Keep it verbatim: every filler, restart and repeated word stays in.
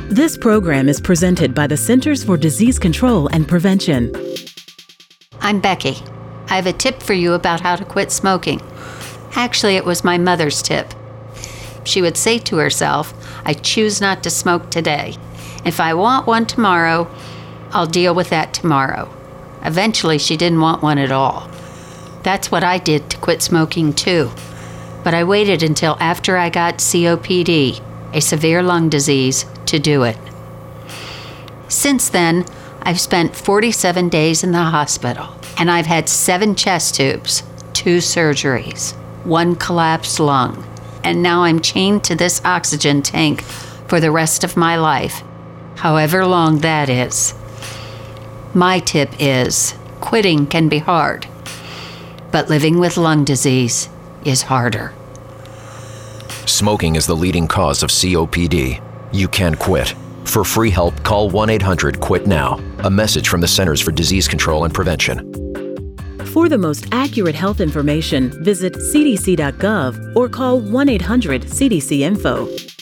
This program is presented by the Centers for Disease Control and Prevention. I'm Becky. I have a tip for you about how to quit smoking. Actually, it was my mother's tip. She would say to herself, I choose not to smoke today. If I want one tomorrow, I'll deal with that tomorrow. Eventually, she didn't want one at all. That's what I did to quit smoking too. But I waited until after I got C O P D, a severe lung disease, to do it. Since then, I've spent forty-seven days in the hospital, and I've had seven chest tubes, two surgeries, one collapsed lung, and now I'm chained to this oxygen tank for the rest of my life, however long that is. My tip is, quitting can be hard, but living with lung disease is harder. Smoking is the leading cause of C O P D. You can quit. For free help, call one eight hundred quit now. A message from the Centers for Disease Control and Prevention. For the most accurate health information, visit c d c dot gov or call one eight hundred C D C info.